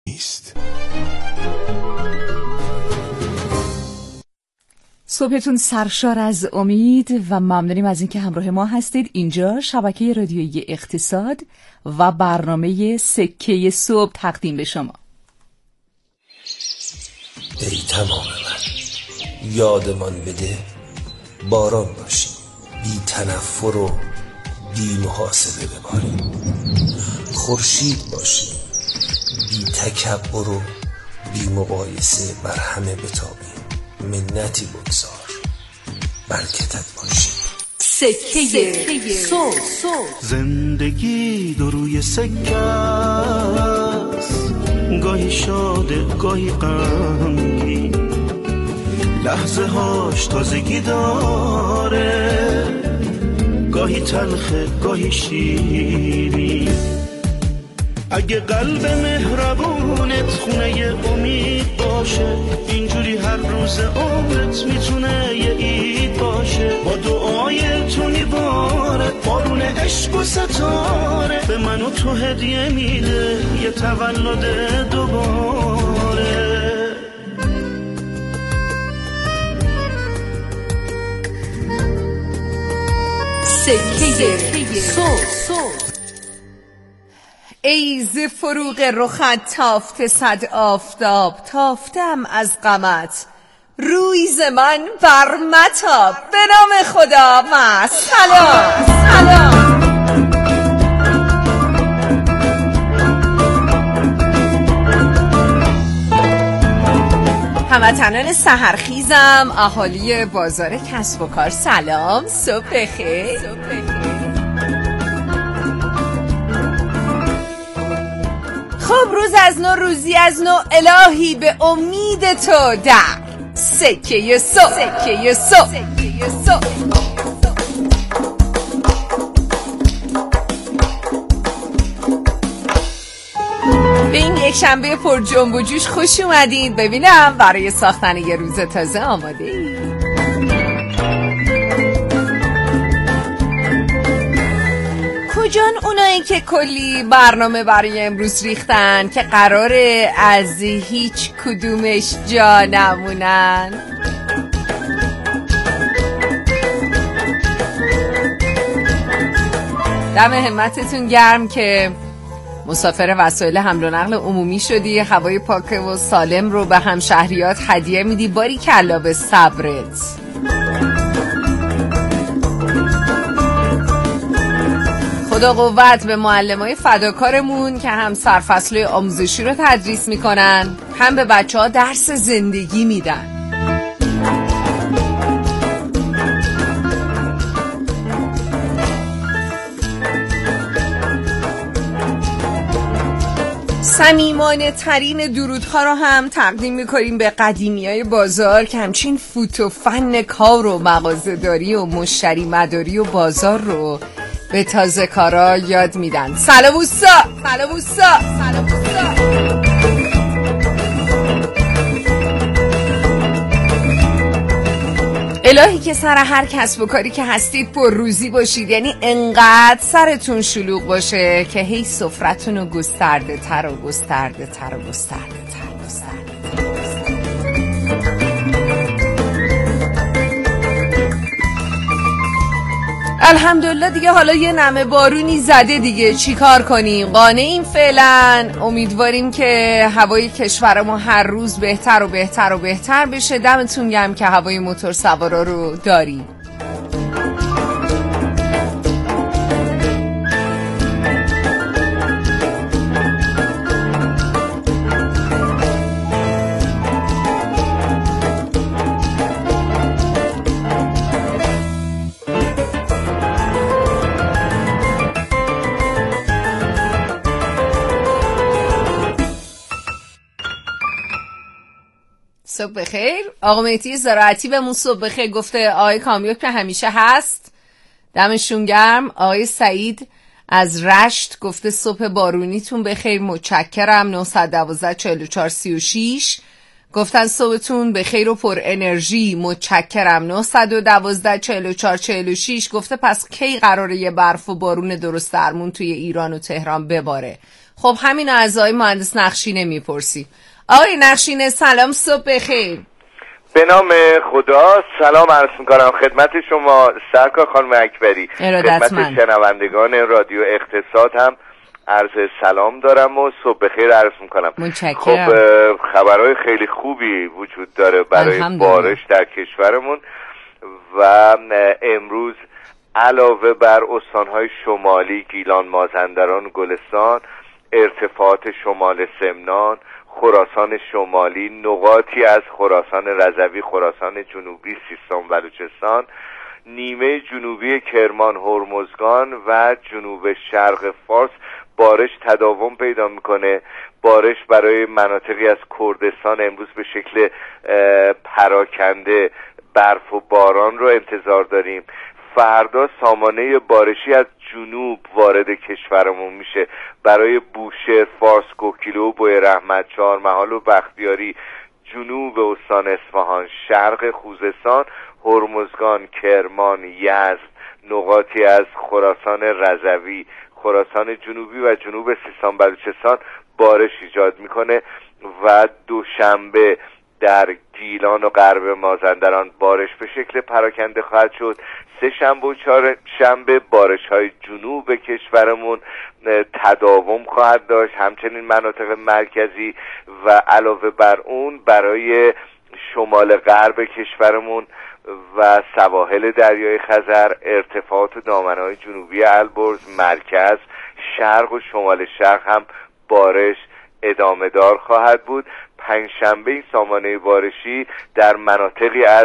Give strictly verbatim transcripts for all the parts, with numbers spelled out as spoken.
نیست. صبحتون سرشار از امید و ممنونیم از اینکه همراه ما هستید. اینجا شبکه رادیویی اقتصاد و برنامه سکه صبح تقدیم به شما. ای تمام من، یادمان بده باران باشیم، بی تنفر و بی محاسبه بباریم، خورشید باشیم، بی تکبر و بی مقایسه بر همه بتابیم، منتی بگذار، برکتت باشیم. سکه صبح. زندگی دو روی سکه است، گاهی شاده گاهی غمگین، لحظه هاش تازگی داره، گاهی تلخه گاهی شیرین. اگه قلب مهربونت خونه امید باشه، اینجوری هر روز عمرت میتونه یه عید باشه. با دعای تو میباره بارون عشق و ستاره، به من و تو هدیه میده یه تولد دوباره. سکه صبح. ای ز فروغ رخت تافته صد آفتاب، تافتم از غمت روی ز من بر متاب. به نام خدا و سلام سلام. هموطنان سحرخیزم، اهالی بازار کسب و کار، سلام، صبح بخیر. خب روز از نو، روزی از نو، الهی به امید تو در سکه صبح. سکه صبح. به این یک شنبه پر جنب و جوش خوش اومدین. ببینم برای ساختن یه روز تازه آماده ای؟ کجان اونایی که کلی برنامه برای امروز ریختن که قراره از هیچ کدومش جا نمونن؟ دم همتتون گرم که مسافر وسایل حمل و نقل عمومی شدی، هوای پاک و سالم رو به همشهریات هدیه میدی. باری کلا به صبرت. خدا قوت به معلمای فداکارمون که هم سرفصل آموزشی رو تدریس میکنن، هم به بچه ها درس زندگی میدن. صمیمانه ترین درودها رو هم تقدیم میکنیم به قدیمیای بازار که همچین فوت و فن کار و مغازه‌داری و مشتری مداری و بازار رو به تازه کارا یاد میدن. سلام اوستا، سلام اوستا، سلام اوستا. الهی که سر هر کسب و کاری که هستید پر روزی باشید، یعنی انقدر سرتون شلوغ باشه که هی سفرتون رو گسترده تر و گسترده تر و گسترده تر گسترده تر. الحمدلله دیگه حالا یه نمه بارونی زده دیگه، چی کار کنیم؟ قانعیم فعلا. امیدواریم که هوای کشورمون هر روز بهتر و بهتر و بهتر بشه. دمتون گرم که هوای موتور سوارا رو داریم. صبح بخیر. آقا مهدی زراعتی بهمون صبح بخیر گفته. آقای کامیوک که همیشه هست، دمشون گرم. آقای سعید از رشت گفته صبح بارونیتون بخیر، متشکرم. نه یک دو چهار چهار سه شش گفتن صبحتون بخیر و پر انرژی، متشکرم. نه یک دو چهار چهار چهار شش گفته پس کی قراره یه برف و بارون درست درمون توی ایران و تهران بباره؟ خب همین از آقای مهندس نقشینه میپرسی. آقای نقشینه سلام، صبح بخیر. به نام خدا سلام عرض میکنم خدمت شما سرکار خانم اکبری، خدمت شنوندگان رادیو اقتصاد هم عرض سلام دارم و صبح بخیر عرض میکنم. متشکرم. خب خبرهای خیلی خوبی وجود داره برای بارش در کشورمون و امروز علاوه بر استانهای شمالی گیلان، مازندران، گلستان، ارتفاعات شمال سمنان، خراسان شمالی، نقاطی از خراسان رضوی، خراسان جنوبی، سیستان و بلوچستان، نیمه جنوبی کرمان، هرمزگان و جنوب شرق فارس بارش تداوم پیدا میکنه. بارش برای مناطقی از کردستان امروز به شکل پراکنده برف و باران رو انتظار داریم. فردا سامانه بارشی از جنوب وارد کشورمون میشه. برای بوشهر، فارس، کوکیلو، بوی رحمت، چهارمحال و بختیاری، جنوب استان اصفهان، شرق خوزستان، هرمزگان، کرمان، یزد، نقاطی از خراسان رضوی، خراسان جنوبی و جنوب سیستان بلوچستان بارش ایجاد میکنه و دوشنبه در گیلان و غرب مازندران بارش به شکل پراکنده خواهد شد. سه شنبه و چهار شنبه بارش های جنوب کشورمون تداوم خواهد داشت، همچنین مناطق مرکزی و علاوه بر اون برای شمال غرب کشورمون و سواحل دریای خزر، ارتفاعات دامنه‌های جنوبی البرز، مرکز، شرق و شمال شرق هم بارش ادامه دار خواهد بود. پنجشنبه این سامانه بارشی در مناطقی از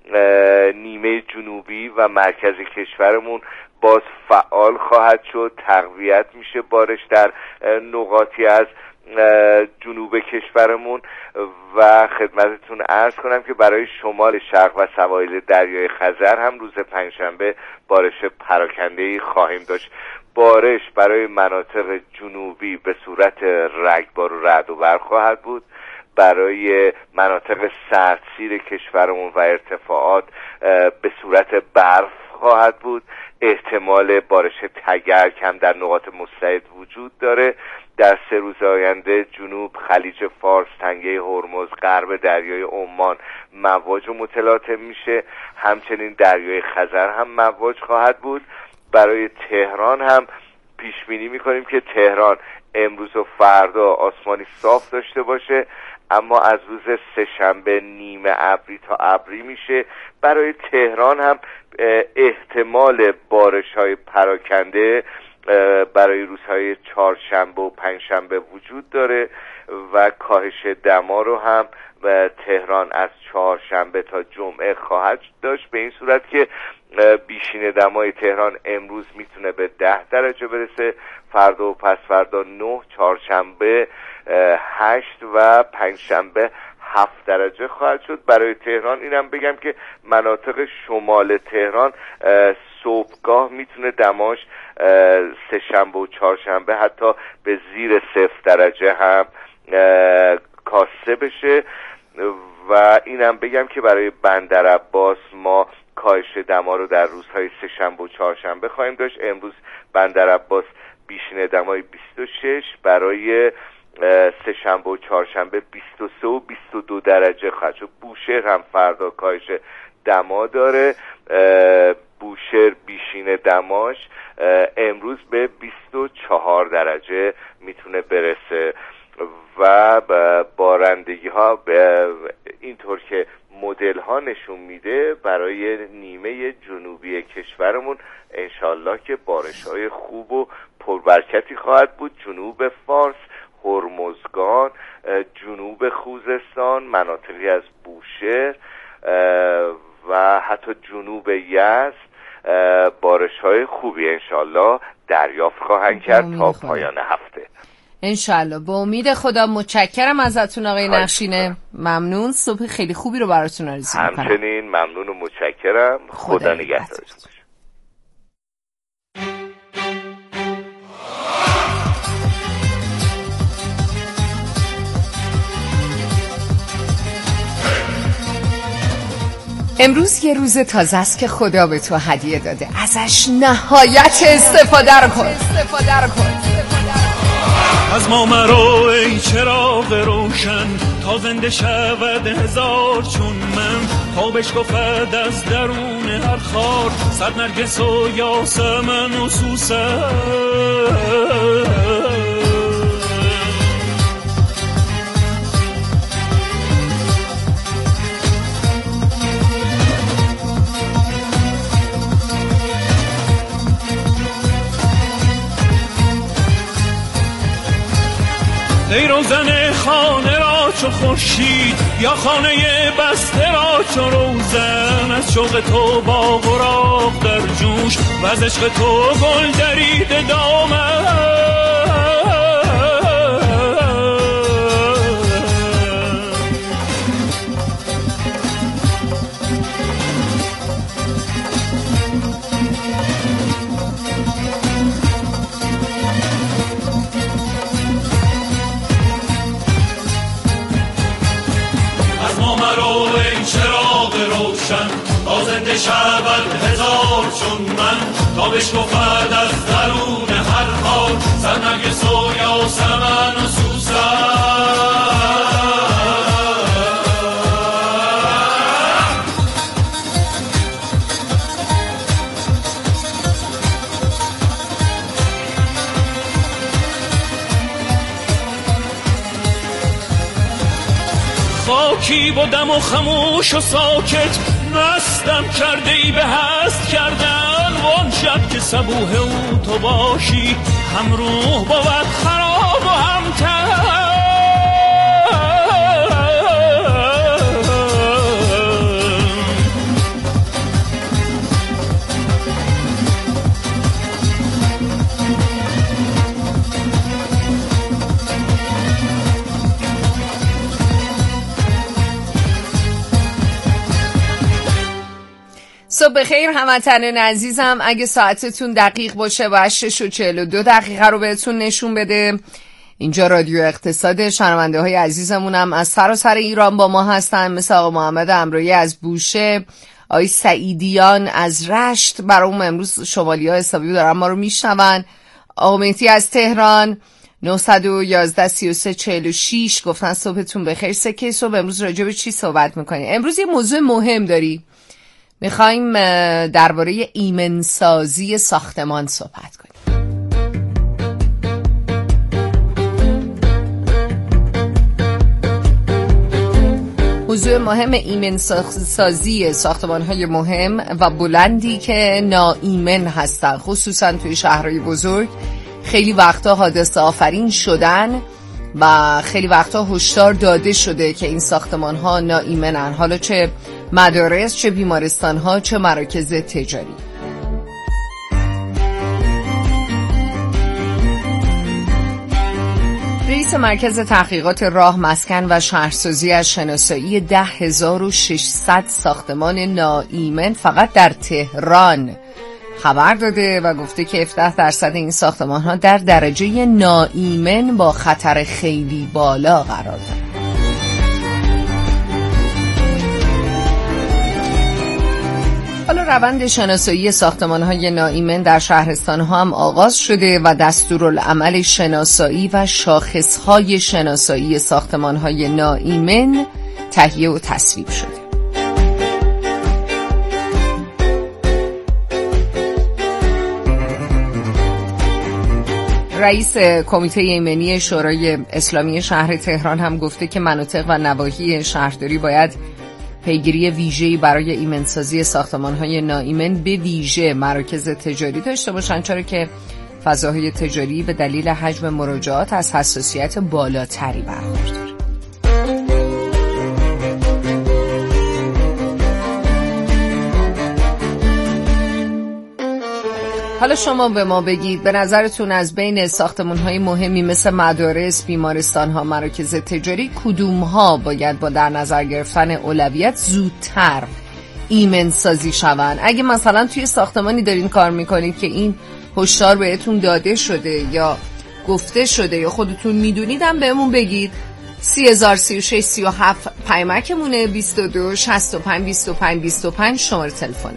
نیمه جنوبی و مرکزی کشورمون باز فعال خواهد شد. تقویت میشه بارش در نقاطی از جنوب کشورمون و خدمتتون عرض کنم که برای شمال شرق و سواحل دریای خزر هم روز پنجشنبه بارش پراکنده‌ای خواهیم داشت. بارش برای مناطق جنوبی به صورت رگبار و رعد و برق خواهد بود. برای مناطق سردسیر کشورمون و ارتفاعات به صورت برف خواهد بود. احتمال بارش تگرگ هم در نقاط مستعد وجود داره. در سه روز آینده جنوب خلیج فارس، تنگه هرمز، غرب دریای عمان مواج و متلاطم میشه. همچنین دریای خزر هم مواج خواهد بود. برای تهران هم پیش بینی میکنیم که تهران امروز و فردا آسمانی صاف داشته باشه، اما از روز سه شنبه نیمه ابری تا ابری میشه. برای تهران هم احتمال بارش های پراکنده برای روزهای چهارشنبه و پنجشنبه وجود داره و کاهش دما رو هم تهران از چهارشنبه تا جمعه خواهد داشت، به این صورت که بیشین دمای تهران امروز میتونه به ده درجه برسه، فردا و پس فردا نه، چهارشنبه هشت و پنجشنبه هفت درجه خواهد شد. برای تهران اینم بگم که مناطق شمال تهران صبحگاه میتونه دماش سه شنبه و چهارشنبه حتی به زیر صفر درجه هم کاسته بشه و اینم بگم که برای بندرعباس ما کاهش دما رو در روزهای سه شنبه و چهارشنبه خواهیم داشت. امروز بندرعباس بیشین دمای بیست و شش، برای سه شنبه و چهارشنبه بیست و سه و بیست و دو درجه خواهد شد. بوشهر هم فردا کاهش دما داره. بوشهر بیشین دماش امروز به بیست و چهار درجه میتونه برسه و بارندگی ها اینطور که مدل ها نشون میده برای نیمه جنوبی کشورمون انشالله که بارش های خوب و پربرکتی خواهد بود. جنوب فارس، هرمزگان، جنوب خوزستان، مناطقی از بوشهر و حتی جنوب یزد بارش های خوبی انشالله دریافت خواهند کرد تا پایان هفته انشالله. به امید خدا. متشکرم ازتون آقای نقشینه، ممنون. صبح خیلی خوبی رو براتون آرزو میکنم. همچنین ممنون و متشکرم. خدا, خدا نگهدارتون. امروز یه روز تازه است که خدا به تو هدیه داده، ازش نهایت استفاده رو کن. استفاده رو کن. از ما مرو ای چراغ روشن تا زنده شود هزار چون من، تا بشکفد از درون هر خار صد نرگس و یاسمن و سوسن. ای روزن خانه را چو خورشید یا خانه بسته را چو روزن، از شوق تو با غراق در جوش و از عشق تو گل درید دامن. تا زنده شود هزار چون من، تا بشکفد از درون هر خار صد نرگس و یاسمن و سوسن. خاکی بودم و خموش و ساکت، مستم کرده ای به هست کردن. وان شب که صبوح او تو باشی هم روح بود خراب و هم تن. صبح بخیر هموطنان عزیزم. اگه ساعتتون دقیق باشه باید شش و چهل و دو دقیقه رو بهتون نشون بده. اینجا رادیو اقتصاد. شنونده های عزیزمونم از سراسر ایران با ما هستن، مثل آقا محمد امرویی از بوشه، آقای سعیدیان از رشت، برامون امروز شمالی ها حسابی دارن ما رو میشنون. آقا مهدی از تهران نه یک یک سه و سه چهل و شش گفتن صبحتون بخیر. سکه صبح امروز راجع به چی صحبت میکنیم؟ امروز یه موضوع مهم داری، میخوایم درباره ایمنسازی ساختمان صحبت کنیم. موضوع مهم ایمنسازی ساختمان‌های مهم و بلندی که ناایمن هستن، خصوصا توی شهرهای بزرگ. خیلی وقتا حادثه آفرین شدن و خیلی وقتا هشدار داده شده که این ساختمان‌ها ناایمنن، حالا چه مدارس، چه بیمارستان‌ها، چه مراکز تجاری. رئیس مرکز تحقیقات راه، مسکن و شهرسازی از شناسایی ده هزار و ششصد ساختمان ناایمن فقط در تهران خبر داده و گفته که هفده درصد این ساختمان‌ها در درجه ناایمن با خطر خیلی بالا قرار دارند. حالا روند شناسایی ساختمان‌های ناایمن در شهرستان‌ها هم آغاز شده و دستورالعمل شناسایی و شاخص‌های شناسایی ساختمان‌های ناایمن تهیه و تصویب شده. رئیس کمیته ایمنی شورای اسلامی شهر تهران هم گفته که مناطق و نواحی شهرداری باید پیگیری ویژه‌ای برای ایمنسازی ساختمان‌های ناایمن به ویژه مراکز تجاری داشته باشند، چرا که فضاهای تجاری به دلیل حجم مراجعات از حساسیت بالاتری برخورداره. حالا شما به ما بگید به نظرتون از بین ساختمان‌های مهمی مثل مدارس، بیمارستان‌ها، مراکز تجاری کدوم‌ها باید با در نظر گرفتن اولویت زودتر ایمنسازی شوند؟ اگه مثلا توی ساختمانی دارین کار میکنید که این هشدار بهتون داده شده یا گفته شده یا خودتون میدونید هم بهمون بگید. سی هزار سی و شش سی و هفت پیمکمونه، بیست و دو شصت و پنج بیست و پنج بیست و پنج شماره تلفنه.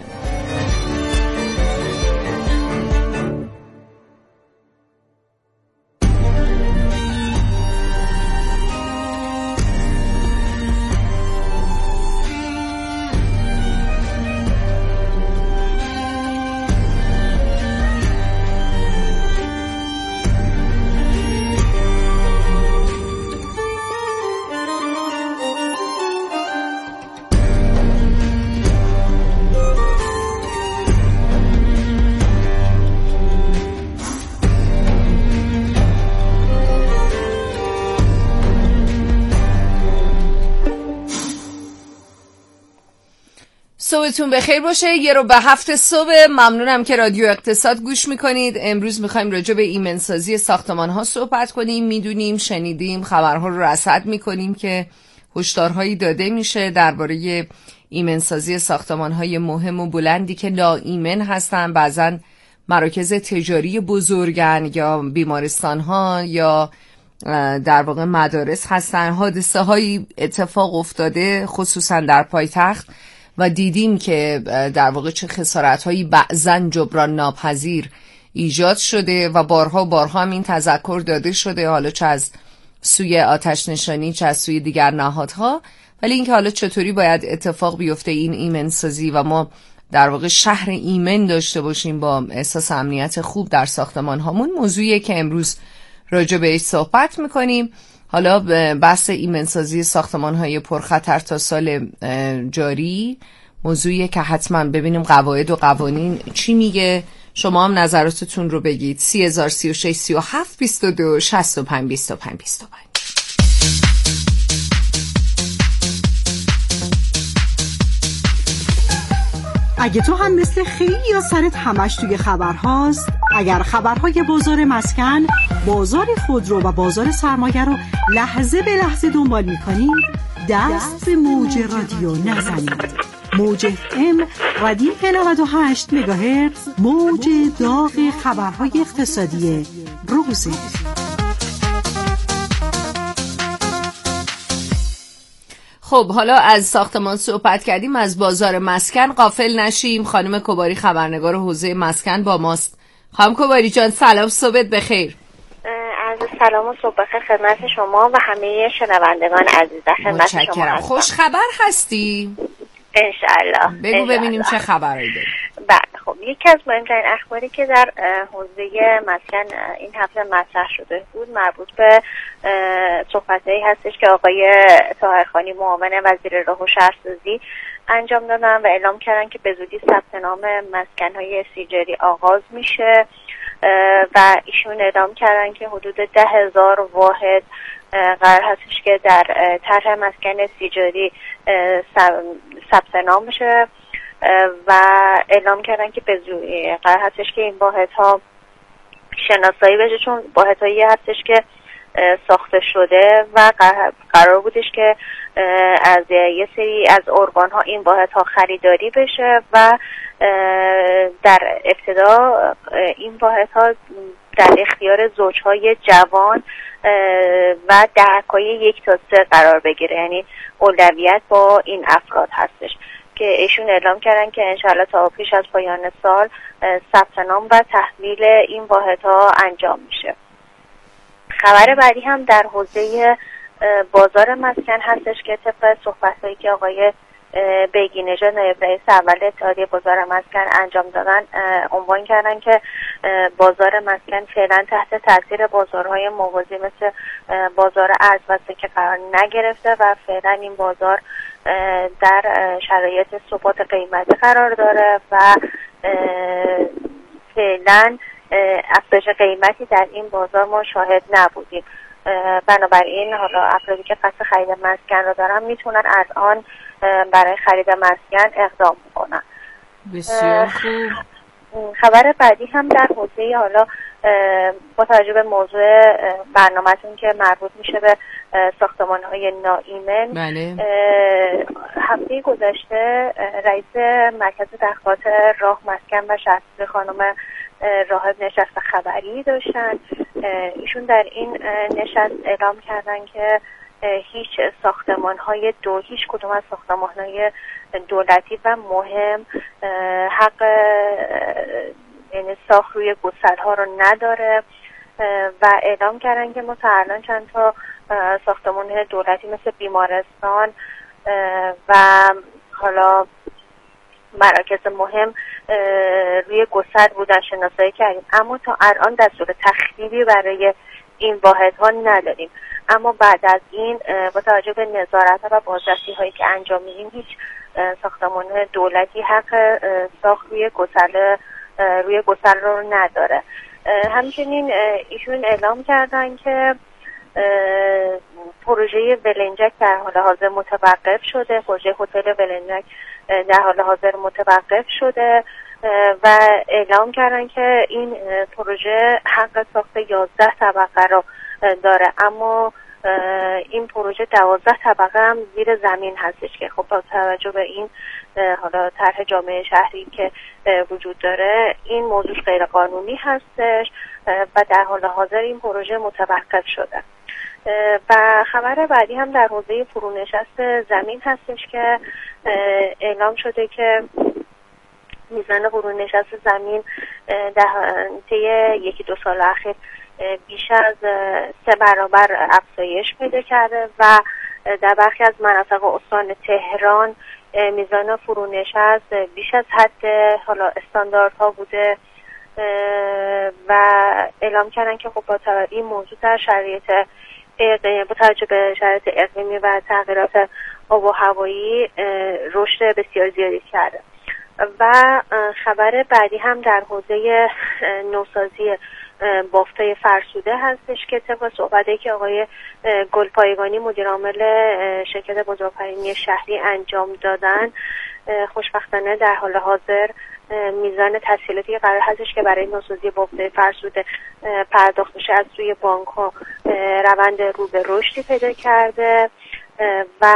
صبحتون بخیر باشه. یه رو به هفت صبح. ممنونم که رادیو اقتصاد گوش میکنید. امروز میخوایم راجع به ایمنسازی ساختمان ها صحبت کنیم. میدونیم، شنیدیم، خبرها رو رصد میکنیم که هشدارهایی داده میشه درباره ایمنسازی ساختمان های مهم و بلندی که ناایمن هستن. بعضن مراکز تجاری بزرگن یا بیمارستان ها یا در واقع مدارس هستن. حادثه هایی اتفاق افتاده خصوصا در پایتخت و دیدیم که در واقع چه خسارت هایی بعضن جبران ناپذیر ایجاد شده و بارها بارها هم این تذکر داده شده، حالا چه از سوی آتش نشانی چه از سوی دیگر نهادها. ولی اینکه حالا چطوری باید اتفاق بیفته این ایمن سازی و ما در واقع شهر ایمن داشته باشیم با احساس امنیت خوب در ساختمان هامون، موضوعیه که امروز راجع بهش صحبت میکنیم. حالا بحث ایمنسازی ساختمان های پرخطر تا سال جاری موضوعیه که حتما ببینیم قواعد و قوانین چی میگه. شما هم نظراتتون رو بگید. سی هزار سی و شش سی و هفت بیست و دو شصت و پنج بیست و پنج بیست و پنج. اگه تو هم مثل خیلی یا سرت همش توی خبرهاست، اگر خبرهای بازار مسکن، بازار خودرو و بازار سرمایه رو لحظه به لحظه دنبال میکنید، دست به موج رادیو نزنید. موج ام ردیف نود و هشت مگاهرتز، موج داغ خبرهای اقتصادی روزه. خب حالا از ساختمان صحبت کردیم، از بازار مسکن غافل نشیم. خانم کباری خبرنگار حوزه مسکن با ماست. خانم کباری جان سلام، صبحت بخیر. عرض سلام و صبح بخیر خدمت شما و همه شنوندگان عزیز. خدمت شما متشکرم. خوش خبر هستی؟ انشالله. بگو انشالله. ببینیم چه خبری داری. بله خب یکی از مهمترین اخباری که در حوزه مسکن این هفته مطرح شده بود مربوط به صحبتایی هستش که آقای طاهرخانی معاون وزیر راه و شهرسازی انجام دادن و اعلام کردن که به زودی ثبت نام مسکن‌های سیجاری آغاز میشه و ایشون اعلام کردن که حدود ده هزار واحد قرار هستش که در طرح مسکن سیجاری ثبت نام بشه و اعلام کردن که به زودی قرار هستش که این واحدها شناسایی بشه، چون واحدهایی هستش که ساخته شده و قرار بودش که از یه سری از ارگان‌ها این واحدها خریداری بشه و در ابتدا این واحدها در اختیار زوجهای جوان و دهک‌های یک تا سه قرار بگیره، یعنی اولویت با این افراد هستش که ایشون اعلام کردن که انشاءالله تا پیش از پایان سال ثبت نام و تحویل این واحدها انجام میشه. خبر بعدی هم در حوزه بازار مسکن هستش که طبق صحبت‌هایی که آقای بیگی نژاد نایب رئیس اول اتحادیه بازار مسکن انجام دادن عنوان کردن که بازار مسکن فعلا تحت تاثیر بازارهای موازی مثل بازار ارز و سکه قرار نگرفته و فعلا این بازار در شرایط ثبات قیمتی قرار داره و فعلا افزایش قیمتی در این بازار ما شاهد نبودیم. بنابراین حالا افرادی که قصد خرید مسکن رو دارن میتونن از آن برای خرید مسکن اقدام کنن. بسیار خوب. خبر بعدی هم در حوزه حالا با توجه به موضوع برنامه‌تون که مربوط میشه به ساختمان‌های ناایمن، بله. هفته گذشته رئیس مرکز تحقیقات راه مسکن و شهرسازی خانم راهب نشست خبری داشتن. ایشون در این نشست اعلام کردن که هیچ ساختمان‌های دو هیچ کدوم از ساختمان‌های دولتی و مهم حق یعنی ساخت روی گسل‌ها رو نداره و اعلام کردن که ما تا الان چند تا ساختمان دولتی مثل بیمارستان و حالا مراکز مهم روی گسل بودن شناسایی کردیم، اما تا الان دستور تخریبی برای این واحدها نداریم. اما بعد از این با توجه به نظارت و بازرسی هایی که انجام میدیم هیچ ساختمان دولتی حق ساخت روی گسل روی گسل رو نداره. همچنین ایشون اعلام کردن که پروژه ولنجک در حال حاضر متوقف شده. پروژه هتل ولنجک در حال حاضر متوقف شده و اعلام کردن که این پروژه حق ساخت یازده طبقه رو داره، اما این پروژه دوازده طبقه هم زیر زمین هستش که خب با توجه به این حالا طرح جامعه شهری که وجود داره این موضوع غیر قانونی هستش و در حال حاضر این پروژه متوقف شده. و خبر بعدی هم در حوزه فرونشست زمین هستش که اعلام شده که میزان فرونشست زمین در طی یکی دو سال اخیر بیش از سه برابر افزایش پیدا کرده و در برخی از مناطق استان تهران میزان فرونشست بیش از حد حالا استانداردها بوده و اعلام کردن که خب با این موضوع در شرایط با توجه به شرایط اقلیمی و تغییرات آب و هوایی رشد بسیار زیادی کرده. و خبر بعدی هم در حوزه نوسازی بافتای فرسوده هستش که طبق صحبتی که آقای گلپایگانی مدیر عامل شرکت بزرگفرینی شهری انجام دادن، خوشبختانه در حال حاضر میزان تسهیلاتی قرار هستش که برای نوسازی بافتای فرسوده پرداخت بشه از سوی بانک ها روند رو به رشدی پیدا کرده و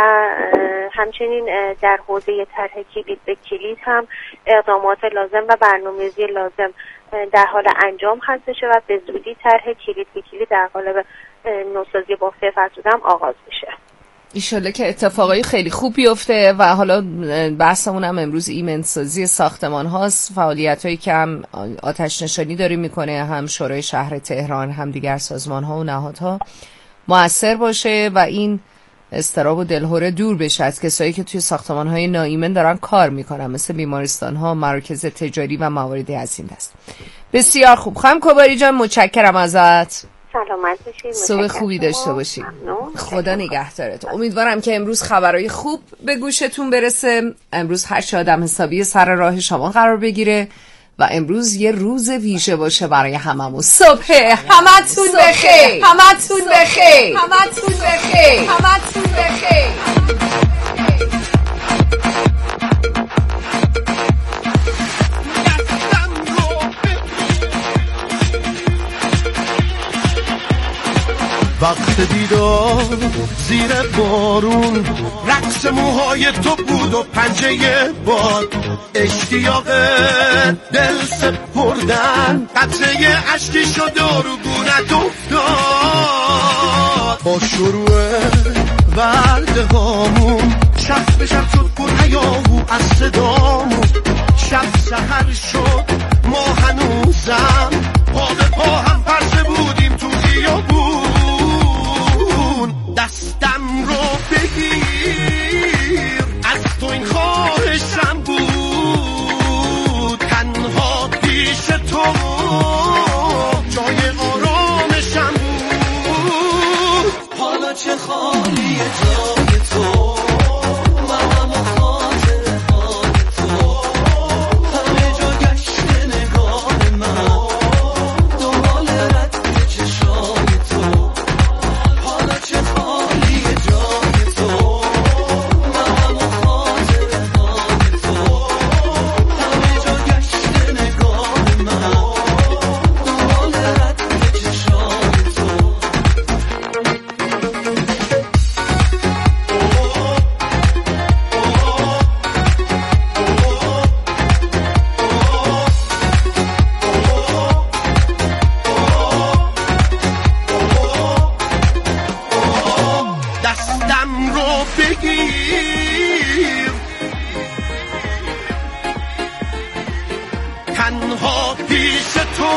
همچنین در حوزه طرح کلید به کلید هم اقدامات لازم و برنامه‌ریزی لازم در حال انجام هستش و به زودی طرح کلید به کلید در قالب نوسازی بافتای فرسوده هم آغاز بشه. ایشالله که اتفاقای خیلی خوب بیفته. و حالا بحثمون هم امروز ایمنسازی ساختمان هاست، فعالیت هایی که هم آتش نشانی داره میکنه، هم شورای شهر تهران هم دیگر سازمان ها و نهادها مؤثر باشه و این اضطراب و دلهره دور بشه از کسایی که توی ساختمان های ناایمن دارن کار میکنن، مثل بیمارستان ها، مراکز تجاری و مواردی از این دست. بسیار خوب. خانم کباری جان متشکرم ازت. سلامت باشید. صبح خوبی داشته باشید. خدا نگهدارت. امیدوارم که امروز خبرهای خوب به گوشتون برسه. امروز هر چه آدم حسابی سر راه شما قرار بگیره و امروز یه روز ویژه باشه برای هممون. صبح همتون بخیر. همتون بخیر. همتون بخیر. همتون بخیر. وقت دیدار زیر بارون، رقص موهای تو بود و پنجه باد، اشتیاق دل سپردن، قطره اشکی شد و رو گونت افتاد. با شروع ورده هامون شب به شب شد پر هیاهو از صدامون، شب سحر شد ما هنوزم پا به پا هم پرسه بودیم تو خیابون. دستم رو بگیر از تو این خواهشم بود، تنها پیش تو جای آرامشم بود. حالا چه خالی جای تو، منم و خاطر حال تو، همه جا گشت نگاه من دنبال رد چشای تو. حالا چه خالی جای تو، منم و خاطر حال تو، همه جا گشت نگاه من دنبال رد چشای تو. دستم رو بگیر تنها پیش تو،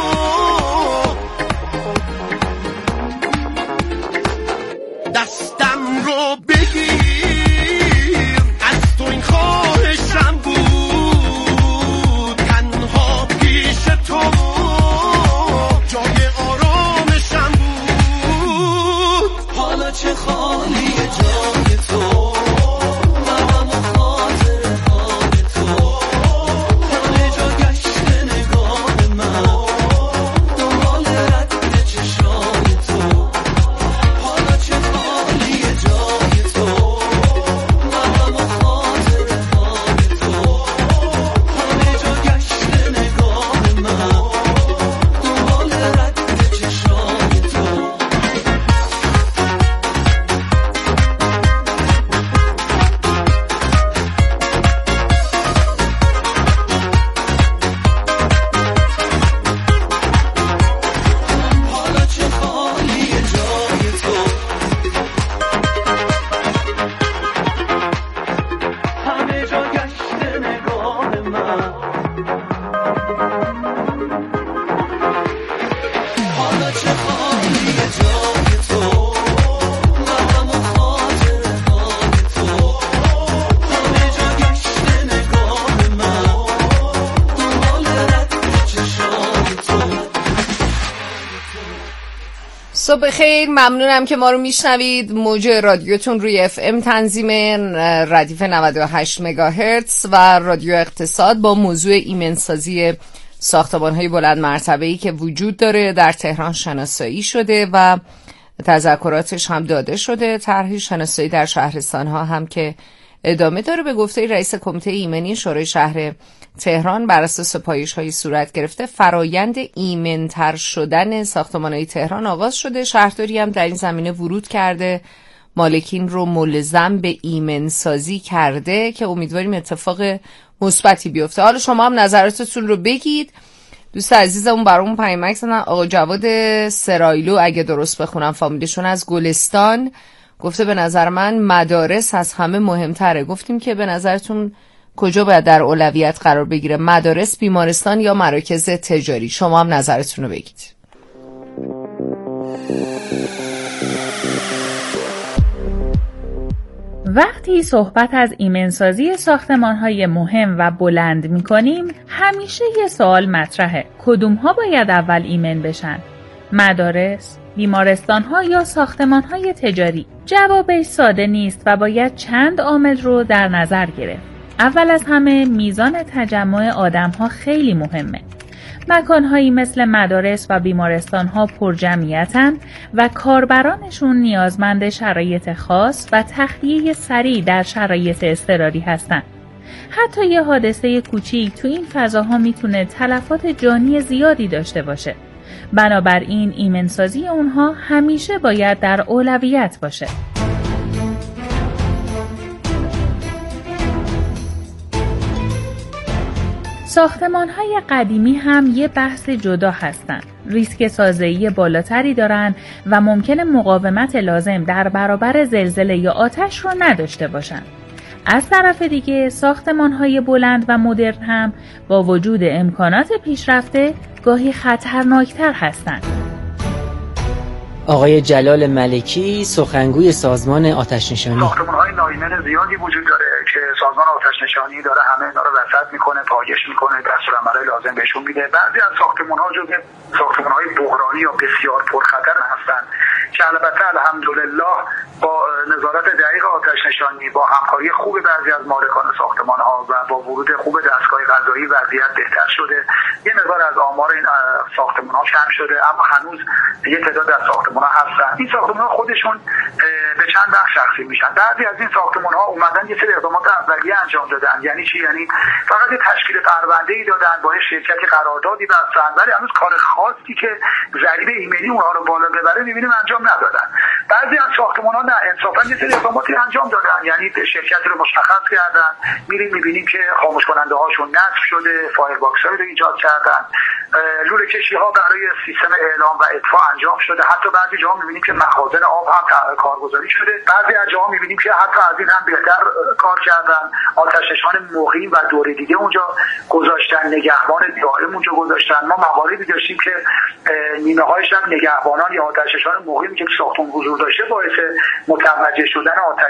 دستم رو بگیر از تو این خواهشم بود، تنها پیش تو جای آرامشم بود. حالا چه خالی جای تو، منم و خاطر حال تو، همه جا گشت نگاه من دنبال رد چشای تو. صبح خیر، ممنونم که ما رو میشنوید. موج رادیوتون روی اف ام تنظیم ردیف نود و هشت مگاهرتز و رادیو اقتصاد با موضوع ایمنسازی ساختمان‌های بلند مرتبه‌ای که وجود داره در تهران شناسایی شده و تذکراتش هم داده شده. طرح شناسایی در شهرستان‌ها هم که ادامه داره. به گفته رئیس کمیته ایمنی شورای شهر تهران بر اساس پایش‌های صورت گرفته فرایند ایمن‌تر شدن ساختمان‌های تهران آغاز شده. شهرداری هم در این زمینه ورود کرده، مالکین رو ملزم به ایمن‌سازی کرده که امیدواریم اتفاق مثبتی بیفته. حالا شما هم نظراتتون رو بگید. دوست عزیزمون برامون پیامک زدن، آقا جواد سرایلو اگه درست بخونم فامیلشون، از گلستان، گفته به نظر من مدارس از همه مهمتره. گفتیم که به نظرتون کجا باید در اولویت قرار بگیره، مدارس، بیمارستان یا مراکز تجاری؟ شما هم نظرتون رو بگید. وقتی صحبت از ایمنسازی ساختمان‌های مهم و بلند می‌کنیم، همیشه یه سوال مطرحه: کدوم‌ها باید اول ایمن بشن؟ مدارس، بیمارستان‌ها یا ساختمان‌های تجاری؟ جوابش ساده نیست و باید چند عامل رو در نظر گرفت. اول از همه میزان تجمع آدم‌ها خیلی مهمه. مکان‌هایی مثل مدارس و بیمارستان‌ها پرجمعیتن و کاربرانشون نیازمند شرایط خاص و تخلیه سریع در شرایط اضطراری هستن. حتی یه حادثه کوچیک تو این فضاها میتونه تلفات جانی زیادی داشته باشه. بنابراین ایمنسازی اونها همیشه باید در اولویت باشه. ساختمان‌های قدیمی هم یه بحث جدا هستن. ریسک سازه‌ای بالاتری دارن و ممکنه مقاومت لازم در برابر زلزله یا آتش رو نداشته باشن. از طرف دیگه ساختمان‌های بلند و مدرن هم با وجود امکانات پیشرفته گاهی خطرناکتر هستن. آقای جلال ملکی، سخنگوی سازمان آتش‌نشانی: ساختمان‌های ناایمن زیادی وجود داره که سازمان آتش‌نشانی داره همه اینا رو رصد میکنه، پایش میکنه، دستورالعمل‌های لازم بهشون میده. بعضی از ساختمان‌ها جزو ساختمان‌های بحرانی یا بسیار پرخطر هستن که البته الحمدلله با نظارت دقیق آتش‌نشانی، با همکاری خوب بعضی از مالکان ساختمان‌ها و با ورود خوب دستگاه قضایی وضعیت بهتر شده. یه مقدار از آمار این ساختمان‌ها کم شده، اما هنوز یه تعداد از ساختمان‌ها هستن. این ساختمان‌ها خودشون به چند بخش تقسیم میشن. بعضی از این ساختمان‌ها اومدن یه سری اقدامات اولیه انجام دادن. یعنی چی؟ یعنی فقط یه تشکیل پرونده‌ای دادن، با شرکتی قراردادی بستن، ولی هنوز کار خاصی که ضریب ایمنی اونها رو بالا ببره می‌بینیم انجام ندادن. بعضی از ساختمان‌ها نه، انصافاً یه سری اقداماتی انجام دادن، یعنی شرکتی رو مشخص کردن، می‌ریم می‌بینیم که خاموش کننده هاشون نصب شده، فایر باکس‌هایی رو ایجاد کردن، لوله کشی‌ها برای سیستم اعلام و اطفاء انجام شده. حتی بعضی جاها می‌بینیم که مخازن آب هم کارگزاری شده. بعضی از جاها می‌بینیم که حتی از این هم بهتر کار کردن، آتش‌نشان مقیم و دوره دیگه اونجا گذاشتن، نگهبان دائم اونجا گذاشتن. ما مواردی داشتیم که نیمه‌های شب نگهبانان یا آتش‌نشان مقیم که ساختمون حضور داشته باعث متوجه شدن آتش